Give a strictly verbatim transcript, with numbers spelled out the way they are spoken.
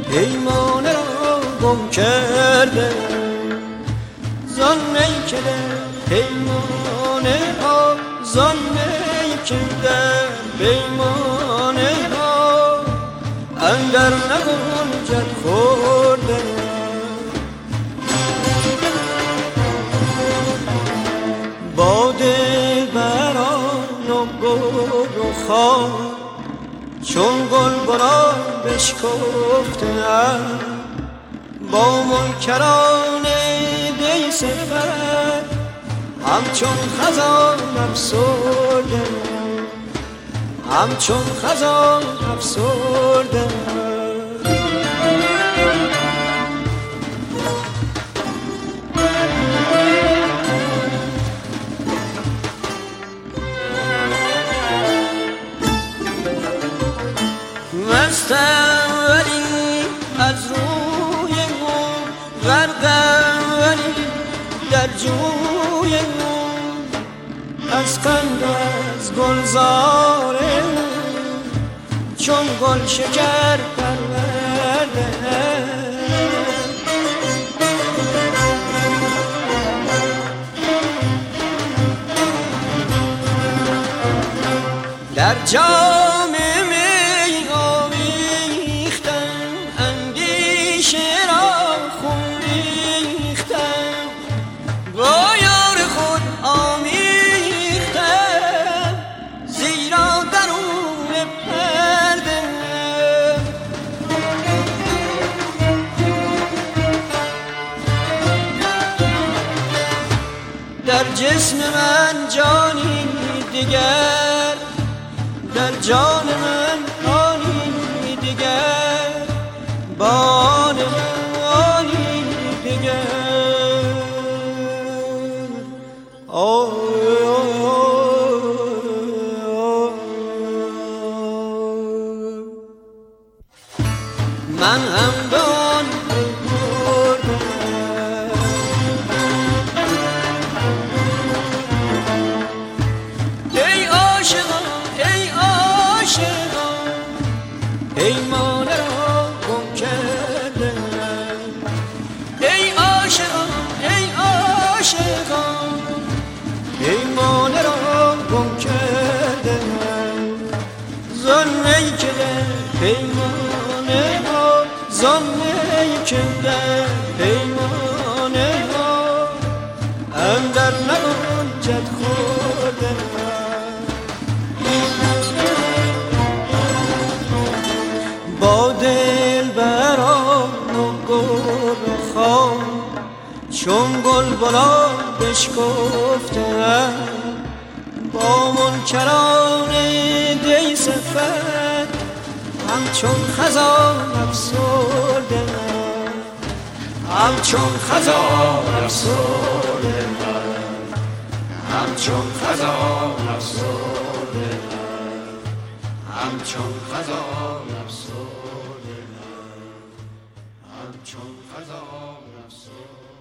پیمانه را گم کرده، زان می که پیمانه ها، زان می که پیمانه ها اندر نگنجد خورده. با دلبران و گل و خار چون گلبنان بشکفته‌ام، با منکران دی صفت همچون خزان افسرده، همچون خزان افسرده. مستم ولی از روی او، غرقم ولی در جوی او، از قند از گلزار چون گل شکر پرورده. در جام می آویختم اندیشه را خون ریختم، با یار خود آمیختم زیرا درون پرده. در جسم من جانی دیگر، در جان من آنی دیگر، بان من آنی دیگر. آه من هم به آن بردم. ای عاشقان ای عاشقان پیمانه را گم کرده، ای عاشقان ای عاشقان پیمانه را گم کرده. زان می که پیمانه ها، زان می که پیمانه ها اندر نگنجد خورده. با دلبران و گل و خار چون گلبنان بشکفته‌ام، با منکران دی صفت همچون خزان افسرده، همچون خزان افسرده، همچون خزان افسرده، همچون خزان افسرده، همچون خزان افسرده.